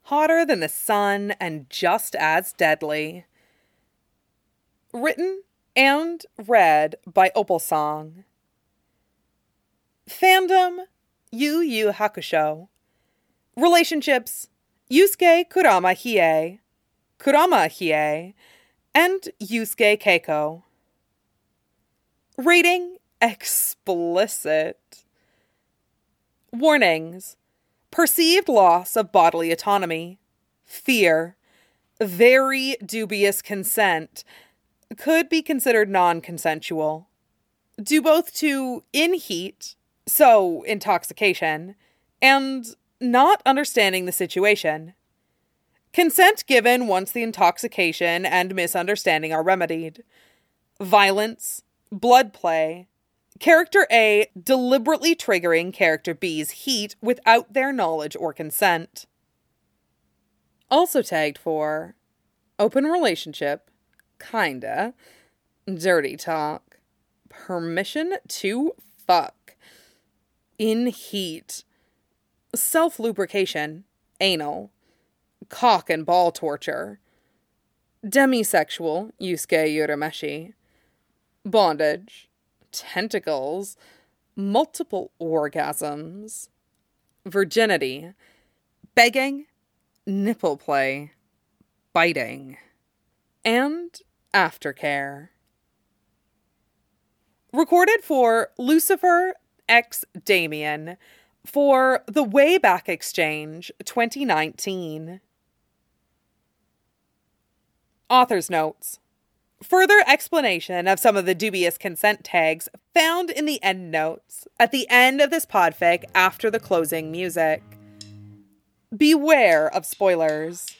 hotter than the sun and just as deadly. Written and read by Opal Song. Fandom, Yu Yu Hakusho. Relationships, Yusuke Kurama Hiei, and Yusuke Keiko. Rating, explicit. Warnings, perceived loss of bodily autonomy, fear, very dubious consent, could be considered non-consensual, due both to in heat, so intoxication, and not understanding the situation. Consent given once the intoxication and misunderstanding are remedied. Violence, blood play, Character A deliberately triggering Character B's heat without their knowledge or consent. Also tagged for open relationship, kinda, dirty talk, permission to fuck, in heat, self-lubrication, anal, cock and ball torture, demisexual, Yusuke Urameshi, bondage, tentacles, multiple orgasms, virginity, begging, nipple play, biting, and aftercare. Recorded for Lucifer x Damien for the Wayback Exchange 2019. Author's notes. Further explanation of some of the dubious consent tags found in the endnotes at the end of this podfic after the closing music. Beware of spoilers.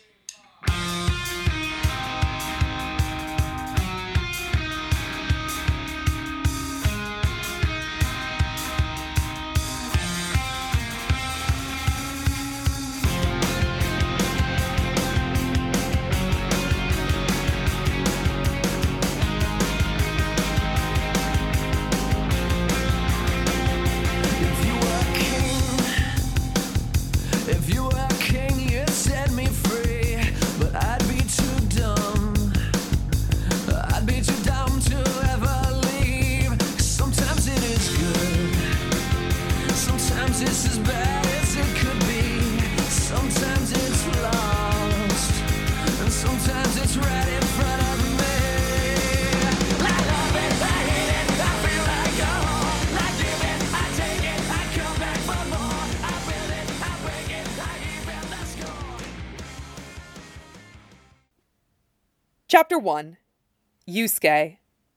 Chapter 1. Yusuke.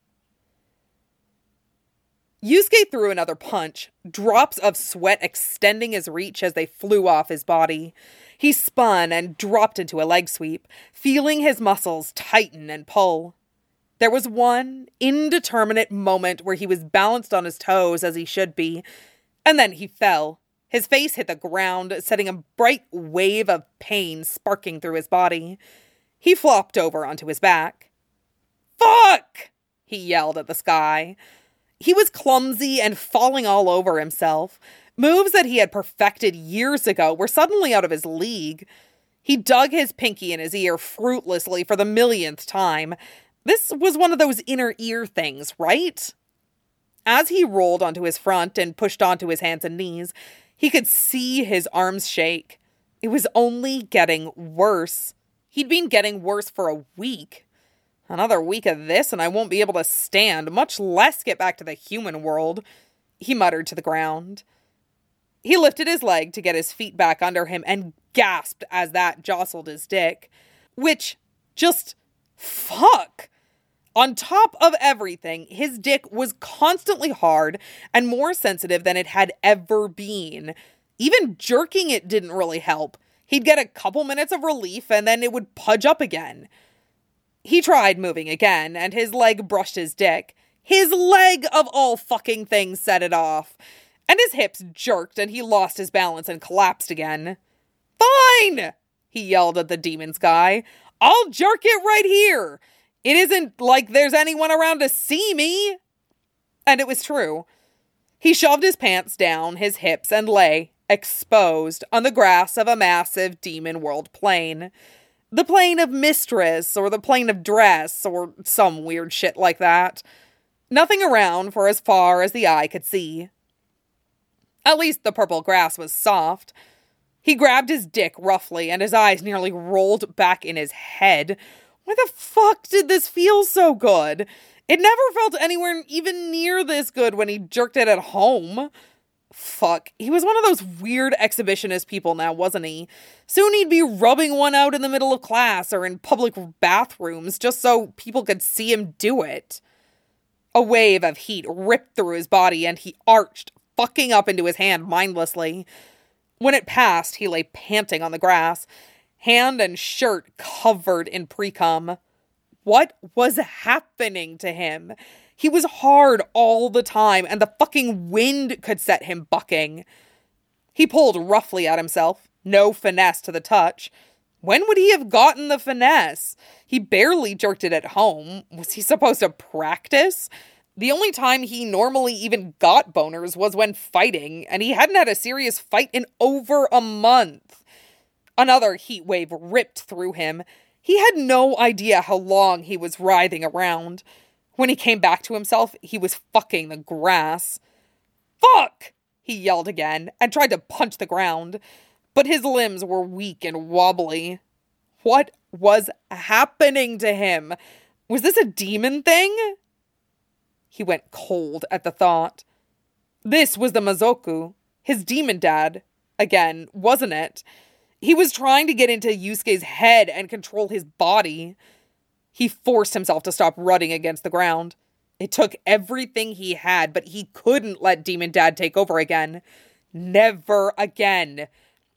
Yusuke threw another punch, drops of sweat extending his reach as they flew off his body. He spun and dropped into a leg sweep, feeling his muscles tighten and pull. There was one indeterminate moment where he was balanced on his toes as he should be, and then he fell. His face hit the ground, setting a bright wave of pain sparking through his body. He flopped over onto his back. "Fuck!" he yelled at the sky. He was clumsy and falling all over himself. Moves that he had perfected years ago were suddenly out of his league. He dug his pinky in his ear fruitlessly for the millionth time. This was one of those inner ear things, right? As he rolled onto his front and pushed onto his hands and knees, he could see his arms shake. It was only getting worse. He'd been getting worse for a week. Another week of this and I won't be able to stand, much less get back to the human world, he muttered to the ground. He lifted his leg to get his feet back under him and gasped as that jostled his dick. Which, just, fuck. On top of everything, his dick was constantly hard and more sensitive than it had ever been. Even jerking it didn't really help. He'd get a couple minutes of relief and then it would pudge up again. He tried moving again and his leg brushed his dick. His leg, of all fucking things, set it off. And his hips jerked and he lost his balance and collapsed again. "Fine!" he yelled at the demon's guy. "I'll jerk it right here. It isn't like there's anyone around to see me." And it was true. He shoved his pants down his hips and lay, exposed on the grass of a massive demon world plane. The plane of Mistress, or the plane of Dress, or some weird shit like that. Nothing around for as far as the eye could see. At least the purple grass was soft. He grabbed his dick roughly, and his eyes nearly rolled back in his head. Why the fuck did this feel so good? It never felt anywhere even near this good when he jerked it at home. Fuck, he was one of those weird exhibitionist people now, wasn't he? Soon he'd be rubbing one out in the middle of class or in public bathrooms just so people could see him do it. A wave of heat ripped through his body and he arched, fucking up into his hand mindlessly. When it passed, he lay panting on the grass, hand and shirt covered in pre-cum. What was happening to him? He was hard all the time, and the fucking wind could set him bucking. He pulled roughly at himself, no finesse to the touch. When would he have gotten the finesse? He barely jerked it at home. Was he supposed to practice? The only time he normally even got boners was when fighting, and he hadn't had a serious fight in over a month. Another heat wave ripped through him. He had no idea how long he was writhing around. When he came back to himself, he was fucking the grass. Fuck! He yelled again and tried to punch the ground, but his limbs were weak and wobbly. What was happening to him? Was this a demon thing? He went cold at the thought. This was the Mazoku, his demon dad. Again, wasn't it? He was trying to get into Yusuke's head and control his body. He forced himself to stop running against the ground. It took everything he had, but he couldn't let Demon Dad take over again. Never again.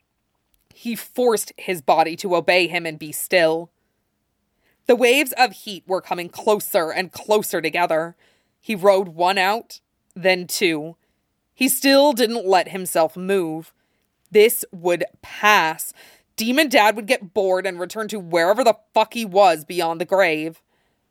He forced his body to obey him and be still. The waves of heat were coming closer and closer together. He rode one out, then two. He still didn't let himself move. This would pass. Demon Dad would get bored and return to wherever the fuck he was beyond the grave.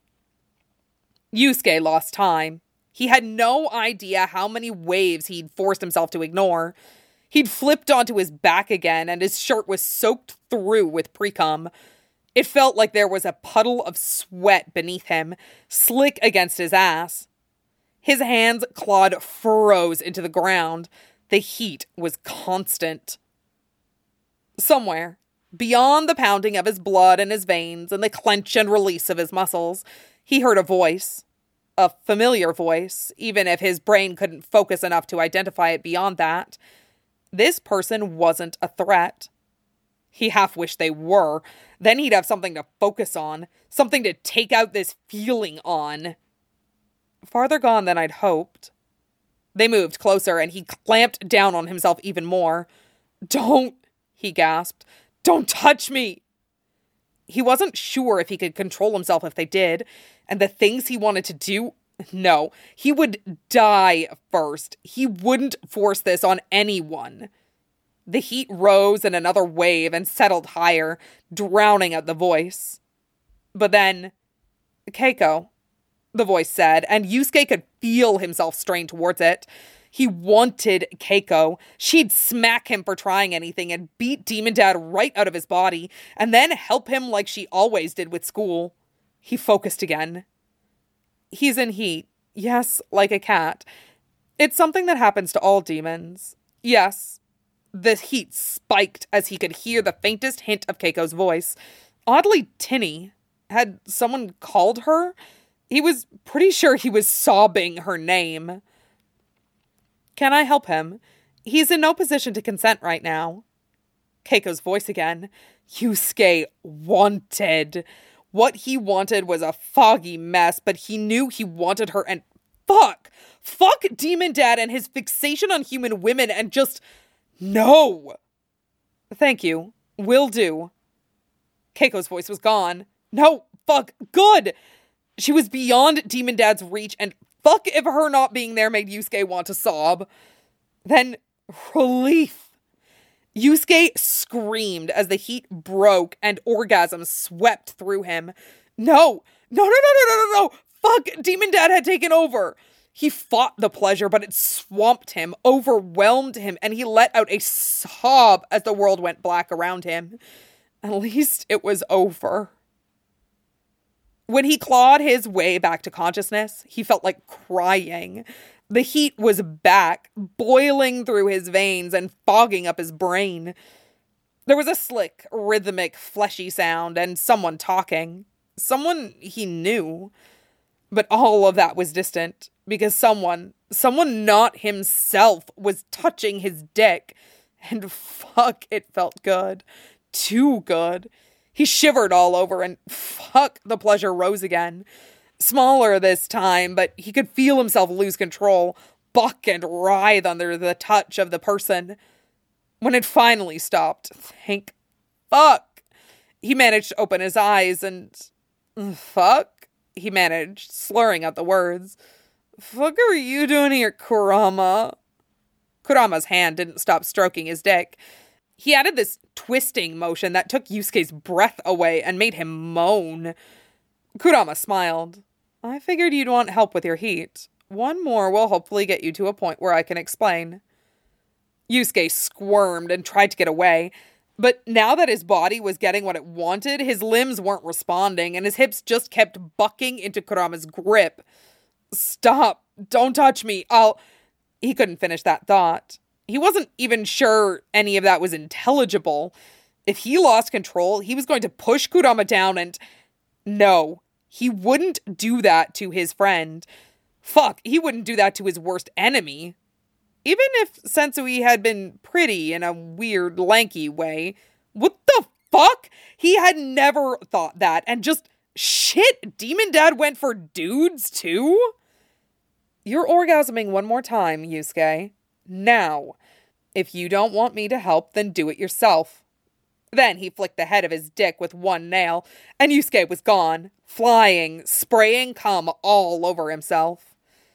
Yusuke lost time. He had no idea how many waves he'd forced himself to ignore. He'd flipped onto his back again, and his shirt was soaked through with pre-cum. It felt like there was a puddle of sweat beneath him, slick against his ass. His hands clawed furrows into the ground. The heat was constant. Somewhere, beyond the pounding of his blood in his veins and the clench and release of his muscles, he heard a voice. A familiar voice, even if his brain couldn't focus enough to identify it beyond that. This person wasn't a threat. He half wished they were. Then he'd have something to focus on, something to take out this feeling on. Farther gone than I'd hoped. They moved closer, and he clamped down on himself even more. "Don't," he gasped. "Don't touch me!" He wasn't sure if he could control himself if they did, and the things he wanted to do, no, he would die first. He wouldn't force this on anyone. The heat rose in another wave and settled higher, drowning out the voice. But then, "Keiko," the voice said, and Yusuke could feel himself strain towards it. He wanted Keiko. She'd smack him for trying anything and beat Demon Dad right out of his body, and then help him like she always did with school. He focused again. He's in heat. Yes, like a cat. It's something that happens to all demons. Yes. The heat spiked as he could hear the faintest hint of Keiko's voice. Oddly tinny. Had someone called her? He was pretty sure he was sobbing her name. "Can I help him? He's in no position to consent right now." Keiko's voice again. Yusuke wanted. What he wanted was a foggy mess, but he knew he wanted her, and fuck Demon Dad and his fixation on human women, and just no. "Thank you. Will do." Keiko's voice was gone. No, fuck, good. She was beyond Demon Dad's reach, and fuck if her not being there made Yusuke want to sob. Then, relief. Yusuke screamed as the heat broke and orgasm swept through him. No. Fuck, Demon Dad had taken over. He fought the pleasure, but it swamped him, overwhelmed him, and he let out a sob as the world went black around him. At least it was over. When he clawed his way back to consciousness, he felt like crying. The heat was back, boiling through his veins and fogging up his brain. There was a slick, rhythmic, fleshy sound and someone talking. Someone he knew. But all of that was distant because someone not himself, was touching his dick. And fuck, it felt good. Too good. He shivered all over and fuck, the pleasure rose again. Smaller this time, but he could feel himself lose control, buck and writhe under the touch of the person. When it finally stopped, thank fuck, he managed to open his eyes and... Fuck, he managed, slurring out the words. Fuck are you doing here, Kurama? Kurama's hand didn't stop stroking his dick. He added this twisting motion that took Yusuke's breath away and made him moan. Kurama smiled. I figured you'd want help with your heat. One more will hopefully get you to a point where I can explain. Yusuke squirmed and tried to get away, but now that his body was getting what it wanted, his limbs weren't responding and his hips just kept bucking into Kurama's grip. Stop! Don't touch me! He couldn't finish that thought. He wasn't even sure any of that was intelligible. If he lost control, he was going to push Kurama down and... No, he wouldn't do that to his friend. Fuck, he wouldn't do that to his worst enemy. Even if Sensui had been pretty in a weird, lanky way. What the fuck? He had never thought that. And just, shit, Demon Dad went for dudes too? You're orgasming one more time, Yusuke. Now. If you don't want me to help, then do it yourself. Then he flicked the head of his dick with one nail, and Yusuke was gone, flying, spraying cum all over himself.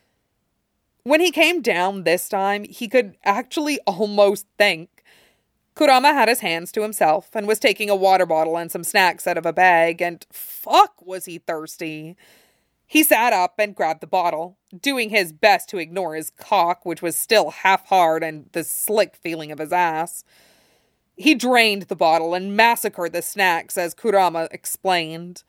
When he came down this time, he could actually almost think. Kurama had his hands to himself and was taking a water bottle and some snacks out of a bag, and fuck was he thirsty. He sat up and grabbed the bottle, doing his best to ignore his cock, which was still half hard, and the slick feeling of his ass. He drained the bottle and massacred the snacks, as Kurama explained.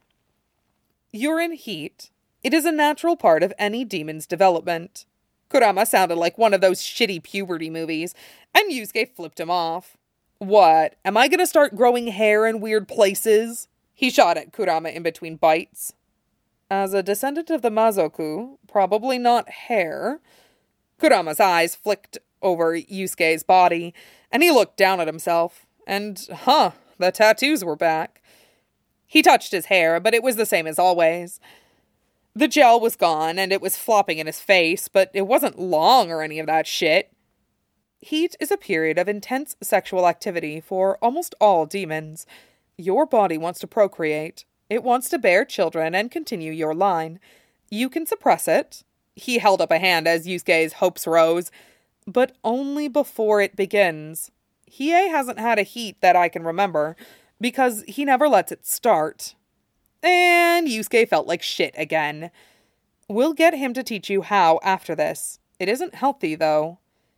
You're in heat. It is a natural part of any demon's development. Kurama sounded like one of those shitty puberty movies, and Yusuke flipped him off. What, am I gonna start growing hair in weird places? He shot at Kurama in between bites. As a descendant of the Mazoku, probably not hair. Kurama's eyes flicked over Yusuke's body, and he looked down at himself. And, the tattoos were back. He touched his hair, but it was the same as always. The gel was gone, and it was flopping in his face, but it wasn't long or any of that shit. Heat is a period of intense sexual activity for almost all demons. Your body wants to procreate. It wants to bear children and continue your line. You can suppress it. He held up a hand as Yusuke's hopes rose, but only before it begins. Hiei hasn't had a heat that I can remember, because he never lets it start. And Yusuke felt like shit again. We'll get him to teach you how after this. It isn't healthy, though.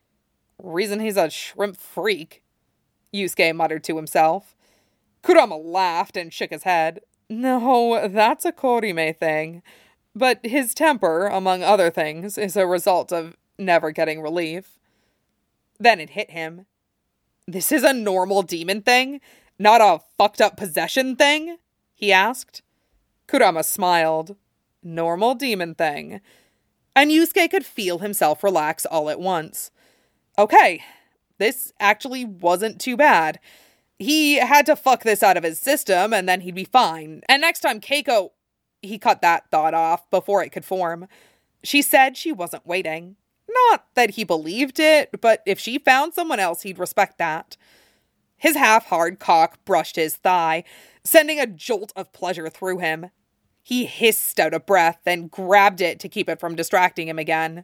Reason he's a shrimp freak, Yusuke muttered to himself. Kurama laughed and shook his head. No, that's a Korime thing. But his temper, among other things, is a result of never getting relief. Then it hit him. This is a normal demon thing? Not a fucked up possession thing? He asked. Kurama smiled. Normal demon thing. And Yusuke could feel himself relax all at once. Okay, this actually wasn't too bad. He had to fuck this out of his system, and then he'd be fine. And next time Keiko... He cut that thought off before it could form. She said she wasn't waiting. Not that he believed it, but if she found someone else, he'd respect that. His half-hard cock brushed his thigh, sending a jolt of pleasure through him. He hissed out a breath and grabbed it to keep it from distracting him again.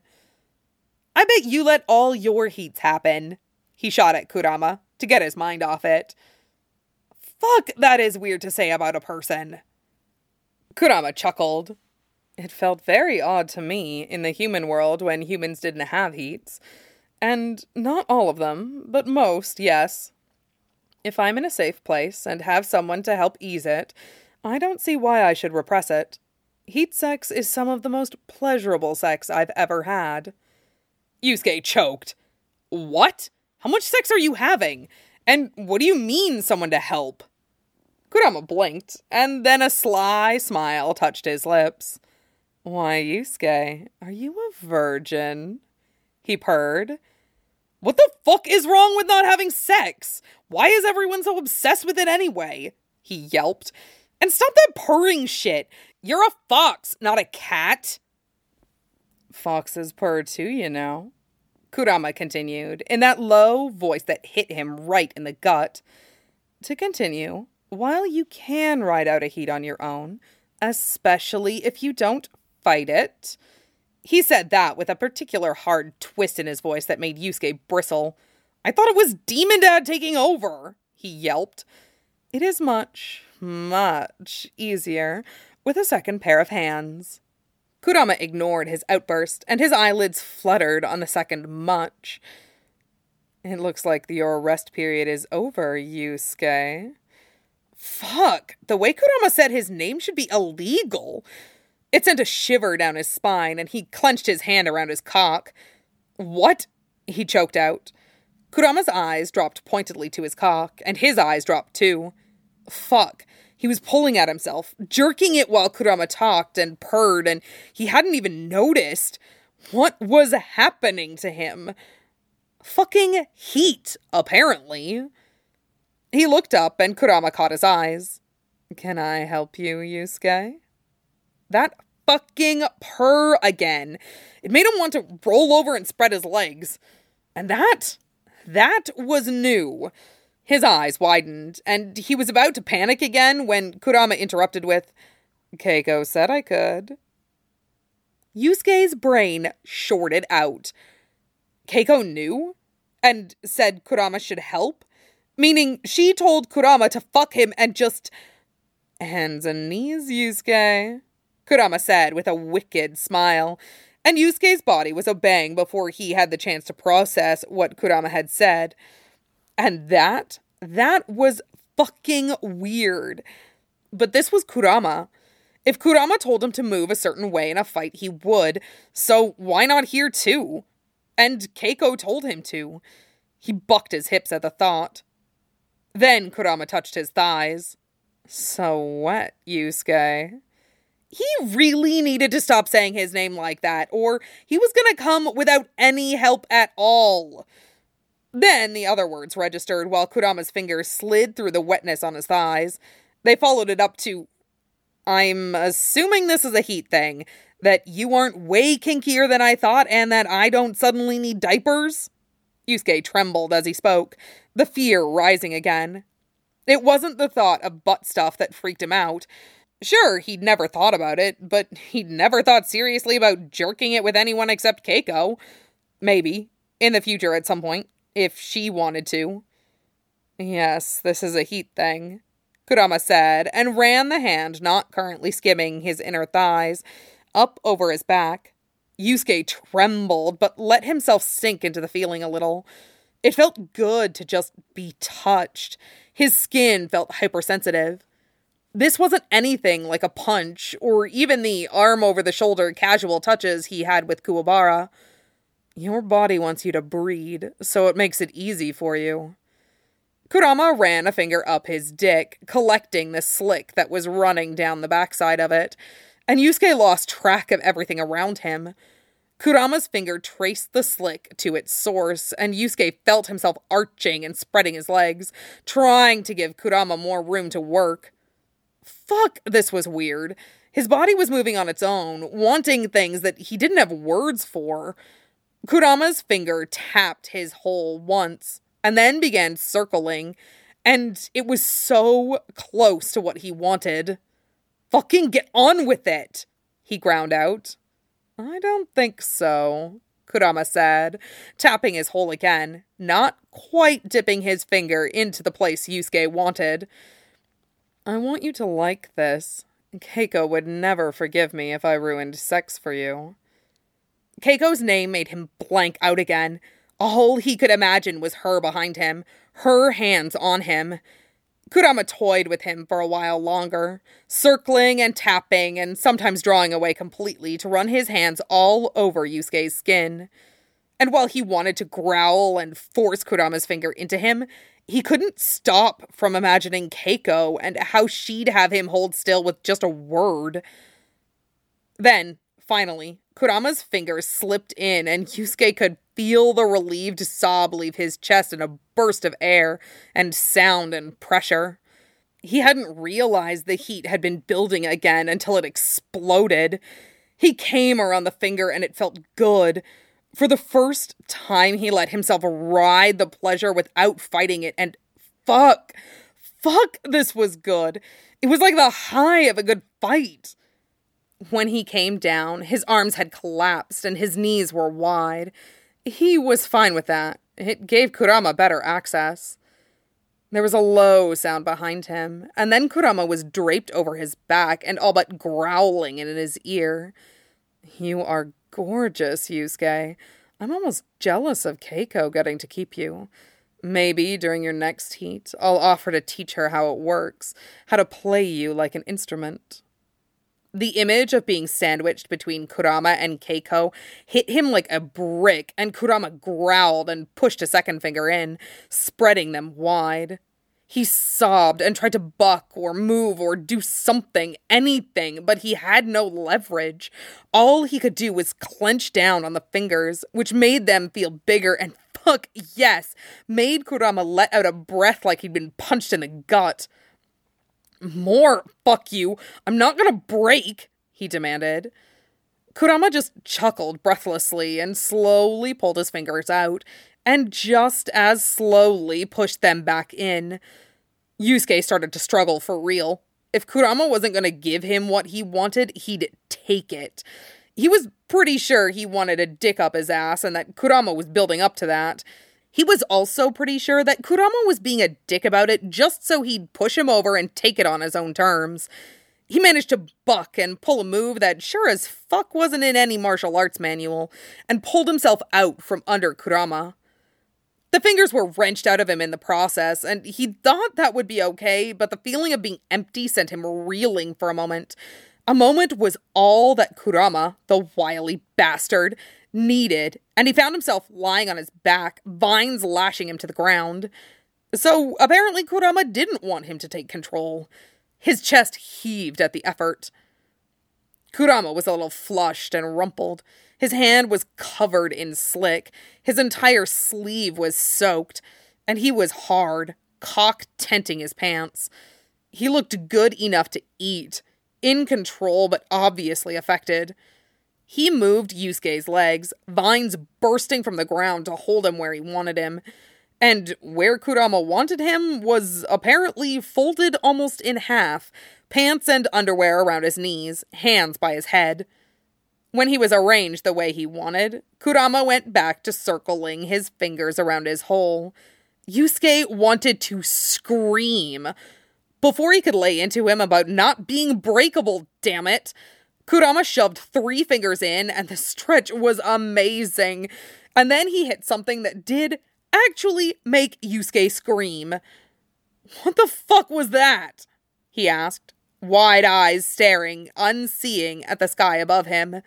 I bet you let all your heats happen, he shot at Kurama to get his mind off it. Fuck, that is weird to say about a person. Kurama chuckled. It felt very odd to me in the human world when humans didn't have heats. And not all of them, but most, yes. If I'm in a safe place and have someone to help ease it, I don't see why I should repress it. Heat sex is some of the most pleasurable sex I've ever had. Yusuke choked. What? How much sex are you having? And what do you mean someone to help? Kurama blinked, and then a sly smile touched his lips. Why, Yusuke, are you a virgin? He purred. What the fuck is wrong with not having sex? Why is everyone so obsessed with it anyway? He yelped. And stop that purring shit. You're a fox, not a cat. Foxes purr too, you know. Kurama continued, in that low voice that hit him right in the gut. To continue, while you can ride out a heat on your own, especially if you don't fight it. He said that with a particular hard twist in his voice that made Yusuke bristle. I thought it was Demon Dad taking over, he yelped. It is much, much easier with a second pair of hands. Kurama ignored his outburst, and his eyelids fluttered on the second much. It looks like your rest period is over, Yusuke. Fuck, the way Kurama said his name should be illegal. It sent a shiver down his spine, and he clenched his hand around his cock. What? He choked out. Kurama's eyes dropped pointedly to his cock, and his eyes dropped too. Fuck. He was pulling at himself, jerking it while Kurama talked and purred, and he hadn't even noticed. What was happening to him? Fucking heat, apparently. He looked up, and Kurama caught his eyes. Can I help you, Yusuke? That fucking purr again. It made him want to roll over and spread his legs. And that was new. His eyes widened, and he was about to panic again when Kurama interrupted with, Keiko said I could. Yusuke's brain shorted out. Keiko knew? And said Kurama should help? Meaning she told Kurama to fuck him and just... Hands and knees, Yusuke, Kurama said with a wicked smile, and Yusuke's body was obeying before he had the chance to process what Kurama had said. And that was fucking weird. But this was Kurama. If Kurama told him to move a certain way in a fight, he would, so why not here too? And Keiko told him to. He bucked his hips at the thought. Then Kurama touched his thighs. So what, Yusuke? He really needed to stop saying his name like that, or he was gonna come without any help at all. Then the other words registered while Kurama's fingers slid through the wetness on his thighs. They followed it up to, I'm assuming this is a heat thing, that you aren't way kinkier than I thought, and that I don't suddenly need diapers? Yusuke trembled as he spoke, the fear rising again. It wasn't the thought of butt stuff that freaked him out. Sure, he'd never thought about it, but he'd never thought seriously about jerking it with anyone except Keiko. Maybe, in the future at some point, if she wanted to. Yes, this is a heat thing, Kurama said, and ran the hand, not currently skimming his inner thighs, up over his back. Yusuke trembled, but let himself sink into the feeling a little. It felt good to just be touched. His skin felt hypersensitive. This wasn't anything like a punch, or even the arm-over-the-shoulder casual touches he had with Kuwabara. Your body wants you to breed, so it makes it easy for you. Kurama ran a finger up his dick, collecting the slick that was running down the backside of it, and Yusuke lost track of everything around him. Kurama's finger traced the slick to its source, and Yusuke felt himself arching and spreading his legs, trying to give Kurama more room to work. Fuck, this was weird. His body was moving on its own, wanting things that he didn't have words for. Kurama's finger tapped his hole once, and then began circling, and it was so close to what he wanted. Fucking get on with it, he ground out. I don't think so, Kurama said, tapping his hole again, not quite dipping his finger into the place Yusuke wanted. I want you to like this. Keiko would never forgive me if I ruined sex for you. Keiko's name made him blank out again. All he could imagine was her behind him, her hands on him. Kurama toyed with him for a while longer, circling and tapping and sometimes drawing away completely to run his hands all over Yusuke's skin. And while he wanted to growl and force Kurama's finger into him, he couldn't stop from imagining Keiko and how she'd have him hold still with just a word. Then, finally, Kurama's fingers slipped in and Yusuke could feel the relieved sob leave his chest in a burst of air and sound and pressure. He hadn't realized the heat had been building again until it exploded. He came around the finger and it felt good. For the first time, he let himself ride the pleasure without fighting it, and fuck, this was good. It was like the high of a good fight. When he came down, his arms had collapsed and his knees were wide. He was fine with that. It gave Kurama better access. There was a low sound behind him, and then Kurama was draped over his back and all but growling in his ear. You are gorgeous, Yusuke. I'm almost jealous of Keiko getting to keep you. Maybe during your next heat, I'll offer to teach her how it works, how to play you like an instrument. The image of being sandwiched between Kurama and Keiko hit him like a brick, and Kurama growled and pushed a second finger in, spreading them wide. He sobbed and tried to buck or move or do something, anything, but he had no leverage. All he could do was clench down on the fingers, which made them feel bigger and fuck yes, made Kurama let out a breath like he'd been punched in the gut. More, fuck you. I'm not gonna break, he demanded. Kurama just chuckled breathlessly and slowly pulled his fingers out, and just as slowly pushed them back in. Yusuke started to struggle for real. If Kurama wasn't going to give him what he wanted, he'd take it. He was pretty sure he wanted a dick up his ass and that Kurama was building up to that. He was also pretty sure that Kurama was being a dick about it just so he'd push him over and take it on his own terms. He managed to buck and pull a move that sure as fuck wasn't in any martial arts manual, and pulled himself out from under Kurama. The fingers were wrenched out of him in the process, and he thought that would be okay, but the feeling of being empty sent him reeling for a moment. A moment was all that Kurama, the wily bastard, needed, and he found himself lying on his back, vines lashing him to the ground. So apparently Kurama didn't want him to take control. His chest heaved at the effort. Kurama was a little flushed and rumpled. His hand was covered in slick. His entire sleeve was soaked, and he was hard, cock-tenting his pants. He looked good enough to eat, in control but obviously affected. He moved Yusuke's legs, vines bursting from the ground to hold him where he wanted him. And where Kurama wanted him was apparently folded almost in half, pants and underwear around his knees, hands by his head. When he was arranged the way he wanted, Kurama went back to circling his fingers around his hole. Yusuke wanted to scream. Before he could lay into him about not being breakable, damn it, Kurama shoved 3 fingers in, and the stretch was amazing. And then he hit something that did actually make Yusuke scream. What the fuck was that? He asked, wide eyes staring, unseeing at the sky above him.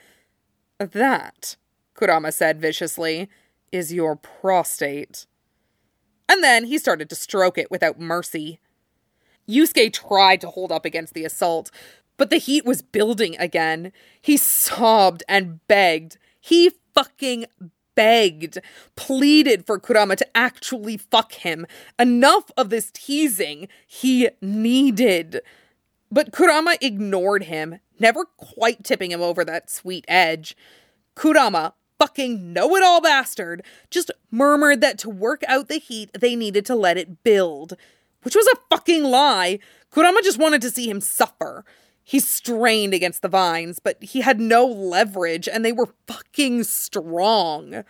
That, Kurama said viciously, is your prostate. And then he started to stroke it without mercy. Yusuke tried to hold up against the assault, but the heat was building again. He sobbed and begged. He fucking begged, pleaded for Kurama to actually fuck him. Enough of this teasing. He needed. But Kurama ignored him, never quite tipping him over that sweet edge. Kurama, fucking know-it-all bastard, just murmured that to work out the heat, they needed to let it build. Which was a fucking lie. Kurama just wanted to see him suffer. He strained against the vines, but he had no leverage, and they were fucking strong.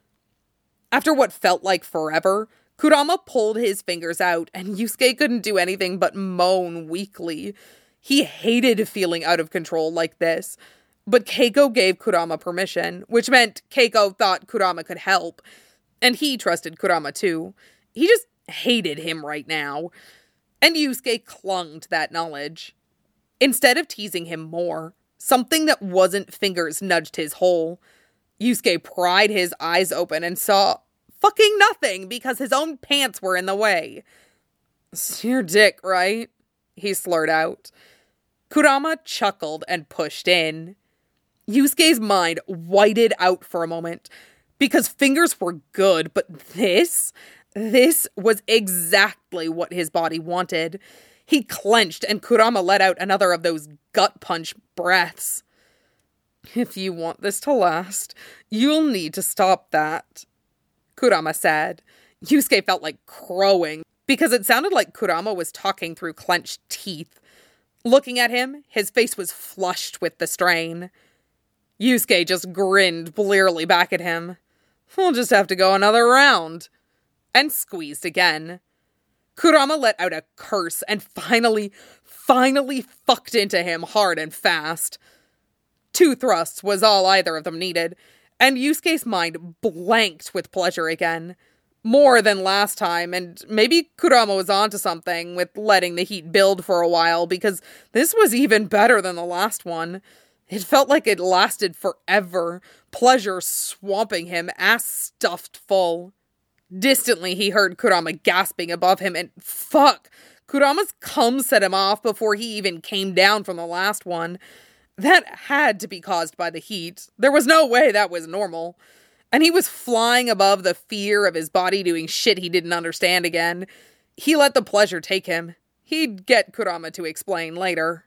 After what felt like forever, Kurama pulled his fingers out, and Yusuke couldn't do anything but moan weakly. He hated feeling out of control like this, but Keiko gave Kurama permission, which meant Keiko thought Kurama could help, and he trusted Kurama too. He just hated him right now, and Yusuke clung to that knowledge. Instead of teasing him more, something that wasn't fingers nudged his hole. Yusuke pried his eyes open and saw fucking nothing because his own pants were in the way. "It's your dick, right?" he slurred out. Kurama chuckled and pushed in. Yusuke's mind whited out for a moment because fingers were good, but this was exactly what his body wanted. He clenched and Kurama let out another of those gut punch breaths. "If you want this to last, you'll need to stop that," Kurama said. Yusuke felt like crowing because it sounded like Kurama was talking through clenched teeth. Looking at him, his face was flushed with the strain. Yusuke just grinned blearily back at him. "We'll just have to go another round," and squeezed again. Kurama let out a curse and finally fucked into him hard and fast. 2 thrusts was all either of them needed, and Yusuke's mind blanked with pleasure again. More than last time, and maybe Kurama was onto something with letting the heat build for a while, because this was even better than the last one. It felt like it lasted forever, pleasure swamping him, ass stuffed full. Distantly, he heard Kurama gasping above him, and fuck, Kurama's cum set him off before he even came down from the last one. That had to be caused by the heat. There was no way that was normal. And he was flying above the fear of his body doing shit he didn't understand again. He let the pleasure take him. He'd get Kurama to explain later.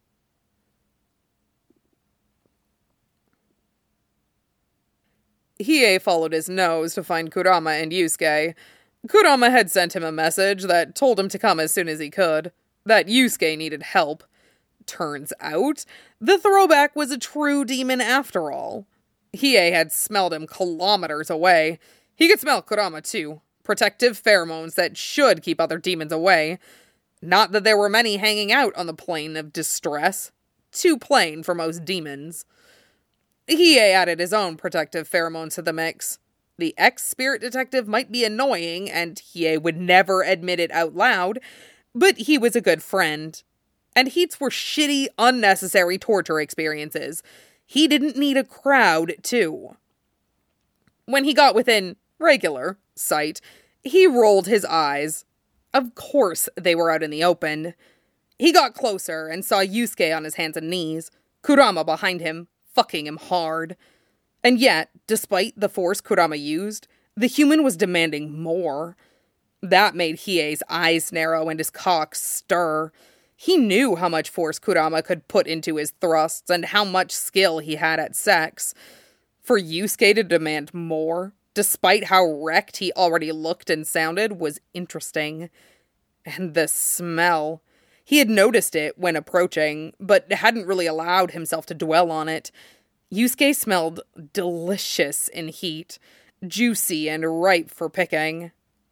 Hiei followed his nose to find Kurama and Yusuke. Kurama had sent him a message that told him to come as soon as he could, that Yusuke needed help. Turns out, the throwback was a true demon after all. Hiei had smelled him kilometers away. He could smell Kurama too. Protective pheromones that should keep other demons away. Not that there were many hanging out on the plane of distress. Too plain for most demons. Hiei added his own protective pheromones to the mix. The ex-spirit detective might be annoying, and Hiei would never admit it out loud, but he was a good friend. And heats were shitty, unnecessary torture experiences. He didn't need a crowd, too. When he got within regular sight, he rolled his eyes. Of course they were out in the open. He got closer and saw Yusuke on his hands and knees, Kurama behind him, fucking him hard. And yet, despite the force Kurama used, the human was demanding more. That made Hiei's eyes narrow and his cock stir. He knew how much force Kurama could put into his thrusts and how much skill he had at sex. For Yusuke to demand more, despite how wrecked he already looked and sounded, was interesting. And the smell. He had noticed it when approaching, but hadn't really allowed himself to dwell on it. Yusuke smelled delicious in heat, juicy and ripe for picking.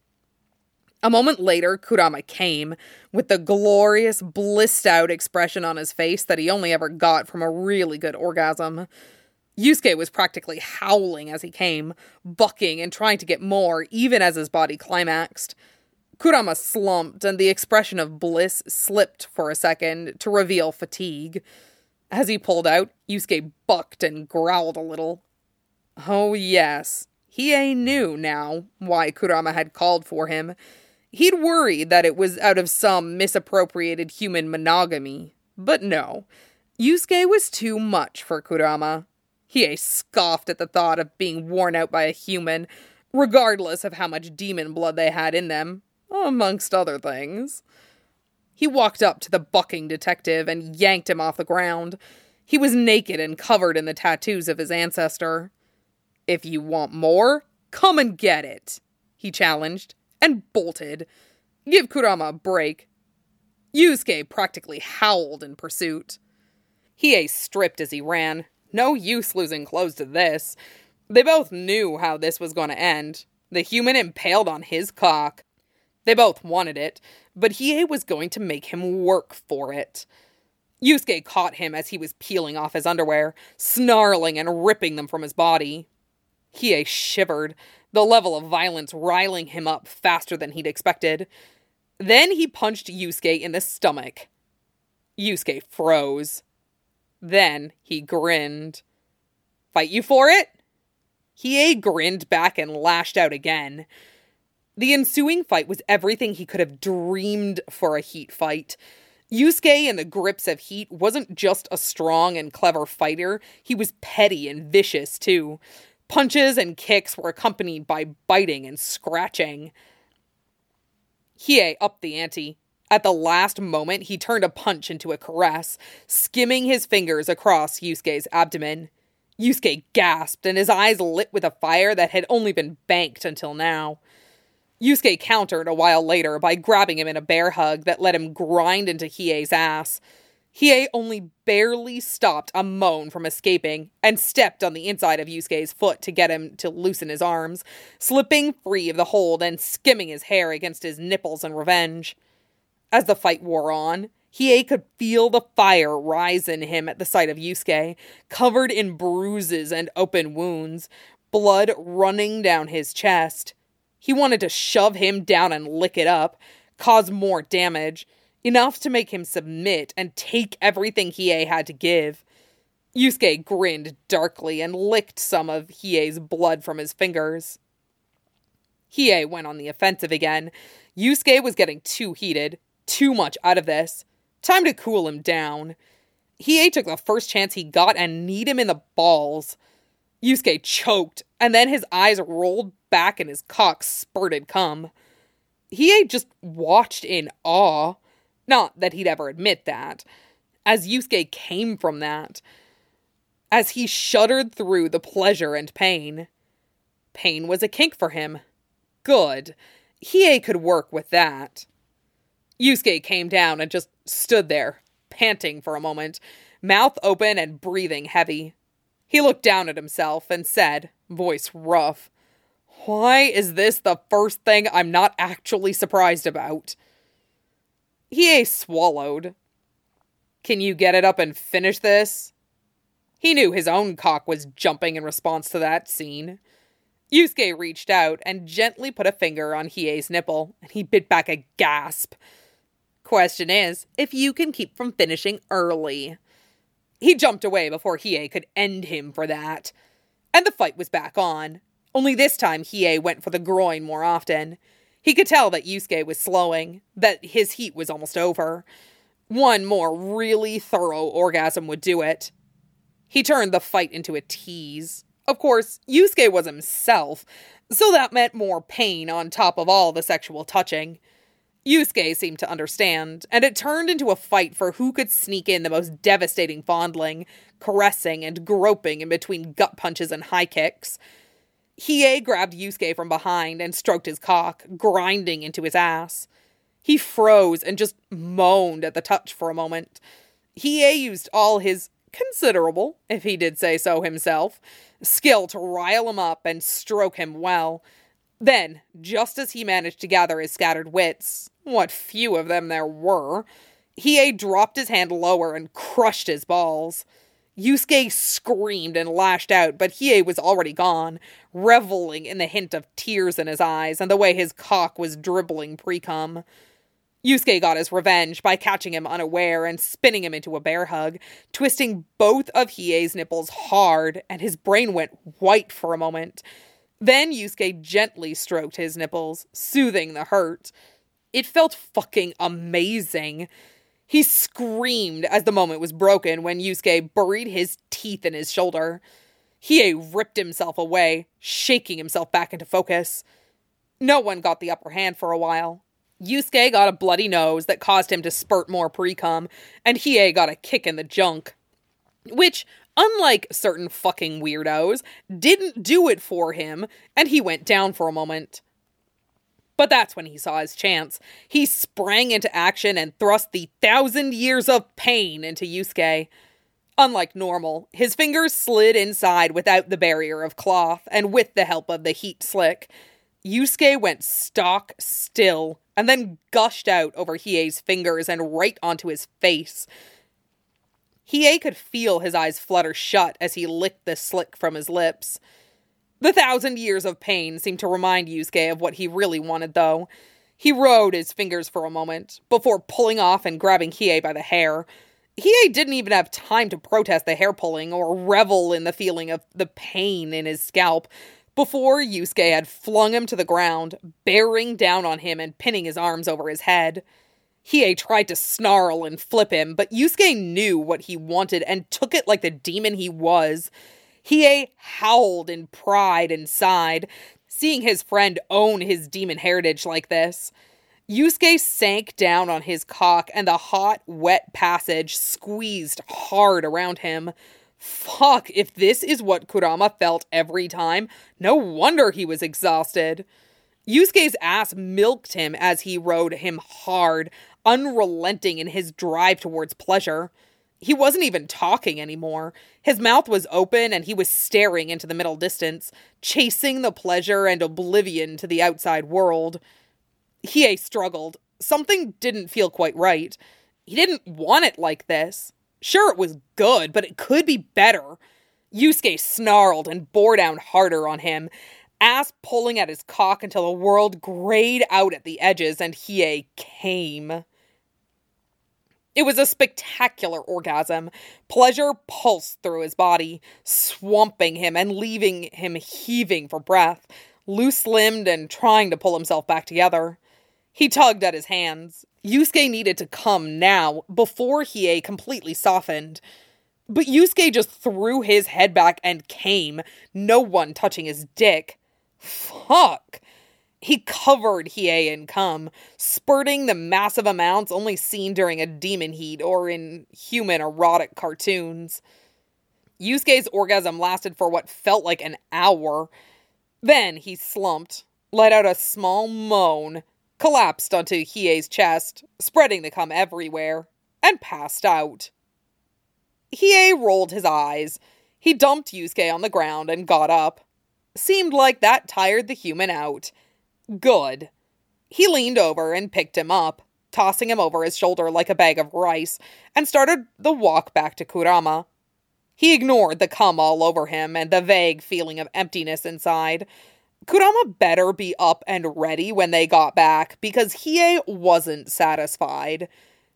A moment later, Kurama came, with the glorious, blissed-out expression on his face that he only ever got from a really good orgasm. Yusuke was practically howling as he came, bucking and trying to get more, even as his body climaxed. Kurama slumped, and the expression of bliss slipped for a second to reveal fatigue. As he pulled out, Yusuke bucked and growled a little. Oh yes, Hiei knew now why Kurama had called for him. He'd worried that it was out of some misappropriated human monogamy. But no, Yusuke was too much for Kurama. Hiei scoffed at the thought of being worn out by a human, regardless of how much demon blood they had in them, amongst other things. He walked up to the bucking detective and yanked him off the ground. He was naked and covered in the tattoos of his ancestor. "If you want more, come and get it," he challenged, and bolted. Give Kurama a break. Yusuke practically howled in pursuit. Hiei stripped as he ran. No use losing clothes to this. They both knew how this was going to end. The human impaled on his cock. They both wanted it, but Hiei was going to make him work for it. Yusuke caught him as he was peeling off his underwear, snarling and ripping them from his body. Hiei shivered, the level of violence riling him up faster than he'd expected. Then he punched Yusuke in the stomach. Yusuke froze. Then he grinned. "Fight you for it?" Hiei grinned back and lashed out again. The ensuing fight was everything he could have dreamed for a heat fight. Yusuke, in the grips of heat, wasn't just a strong and clever fighter, he was petty and vicious too. Punches and kicks were accompanied by biting and scratching. Hiei upped the ante. At the last moment, he turned a punch into a caress, skimming his fingers across Yusuke's abdomen. Yusuke gasped, and his eyes lit with a fire that had only been banked until now. Yusuke countered a while later by grabbing him in a bear hug that let him grind into Hiei's ass. Hiei only barely stopped a moan from escaping and stepped on the inside of Yusuke's foot to get him to loosen his arms, slipping free of the hold and skimming his hair against his nipples in revenge. As the fight wore on, Hiei could feel the fire rise in him at the sight of Yusuke, covered in bruises and open wounds, blood running down his chest. He wanted to shove him down and lick it up, cause more damage, enough to make him submit and take everything Hiei had to give. Yusuke grinned darkly and licked some of Hiei's blood from his fingers. Hiei went on the offensive again. Yusuke was getting too heated, too much out of this. Time to cool him down. Hiei took the first chance he got and kneed him in the balls. Yusuke choked, and then his eyes rolled back and his cock spurted cum. Hiei just watched in awe. Not that he'd ever admit that. As Yusuke came from that. As he shuddered through the pleasure and pain. Pain was a kink for him. Good. Hiei could work with that. Yusuke came down and just stood there, panting for a moment, mouth open and breathing heavy. He looked down at himself and said, voice rough, "Why is this the first thing I'm not actually surprised about?" Hiei swallowed. "Can you get it up and finish this?" He knew his own cock was jumping in response to that scene. Yusuke reached out and gently put a finger on Hiei's nipple, and he bit back a gasp. "Question is, if you can keep from finishing early." He jumped away before Hiei could end him for that. And the fight was back on. Only this time Hiei went for the groin more often. He could tell that Yusuke was slowing, that his heat was almost over. One more really thorough orgasm would do it. He turned the fight into a tease. Of course, Yusuke was himself, so that meant more pain on top of all the sexual touching. Yusuke seemed to understand, and it turned into a fight for who could sneak in the most devastating fondling, caressing and groping in between gut punches and high kicks. Hiei grabbed Yusuke from behind and stroked his cock, grinding into his ass. He froze and just moaned at the touch for a moment. Hiei used all his considerable, if he did say so himself, skill to rile him up and stroke him well. Then, just as he managed to gather his scattered wits, what few of them there were, Hiei dropped his hand lower and crushed his balls. Yusuke screamed and lashed out, but Hiei was already gone, reveling in the hint of tears in his eyes and the way his cock was dribbling pre-cum. Yusuke got his revenge by catching him unaware and spinning him into a bear hug, twisting both of Hiei's nipples hard, and his brain went white for a moment. Then Yusuke gently stroked his nipples, soothing the hurt. It felt fucking amazing. He screamed as the moment was broken when Yusuke buried his teeth in his shoulder. Hiei ripped himself away, shaking himself back into focus. No one got the upper hand for a while. Yusuke got a bloody nose that caused him to spurt more pre-cum, and Hiei got a kick in the junk. Which, unlike certain fucking weirdos, didn't do it for him, and he went down for a moment. But that's when he saw his chance. He sprang into action and thrust the 1,000 years of pain into Yusuke. Unlike normal, his fingers slid inside without the barrier of cloth, and with the help of the heat slick. Yusuke went stock still, and then gushed out over Hiei's fingers and right onto his face. Hiei could feel his eyes flutter shut as he licked the slick from his lips. The 1,000 years of pain seemed to remind Yusuke of what he really wanted, though. He rode his fingers for a moment, before pulling off and grabbing Hiei by the hair. Hiei didn't even have time to protest the hair pulling or revel in the feeling of the pain in his scalp, before Yusuke had flung him to the ground, bearing down on him and pinning his arms over his head. Hiei tried to snarl and flip him, but Yusuke knew what he wanted and took it like the demon he was. Hiei howled in pride and sighed, seeing his friend own his demon heritage like this. Yusuke sank down on his cock, and the hot, wet passage squeezed hard around him. Fuck, if this is what Kurama felt every time, no wonder he was exhausted. Yusuke's ass milked him as he rode him hard, unrelenting in his drive towards pleasure. He wasn't even talking anymore. His mouth was open and he was staring into the middle distance, chasing the pleasure and oblivion to the outside world. Hiei struggled. Something didn't feel quite right. He didn't want it like this. Sure, it was good, but it could be better. Yusuke snarled and bore down harder on him, ass pulling at his cock until the world grayed out at the edges and Hiei came. It was a spectacular orgasm. Pleasure pulsed through his body, swamping him and leaving him heaving for breath, loose-limbed and trying to pull himself back together. He tugged at his hands. Yusuke needed to come now, before Hiei completely softened. But Yusuke just threw his head back and came, no one touching his dick. Fuck! He covered Hiei in cum, spurting the massive amounts only seen during a demon heat or in human erotic cartoons. Yusuke's orgasm lasted for what felt like an hour. Then he slumped, let out a small moan, collapsed onto Hiei's chest, spreading the cum everywhere, and passed out. Hiei rolled his eyes. He dumped Yusuke on the ground and got up. Seemed like that tired the human out. Good. He leaned over and picked him up, tossing him over his shoulder like a bag of rice, and started the walk back to Kurama. He ignored the cum all over him and the vague feeling of emptiness inside. Kurama better be up and ready when they got back, because Hiei wasn't satisfied.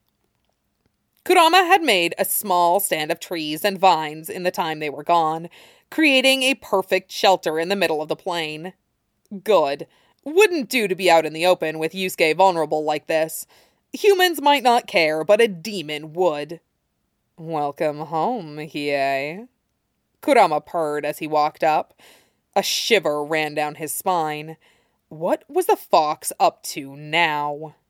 Kurama had made a small stand of trees and vines in the time they were gone, creating a perfect shelter in the middle of the plain. Good. Wouldn't do to be out in the open with Yusuke vulnerable like this. Humans might not care, but a demon would. Welcome home, Hiei. Kurama purred as he walked up. A shiver ran down his spine. What was the fox up to now?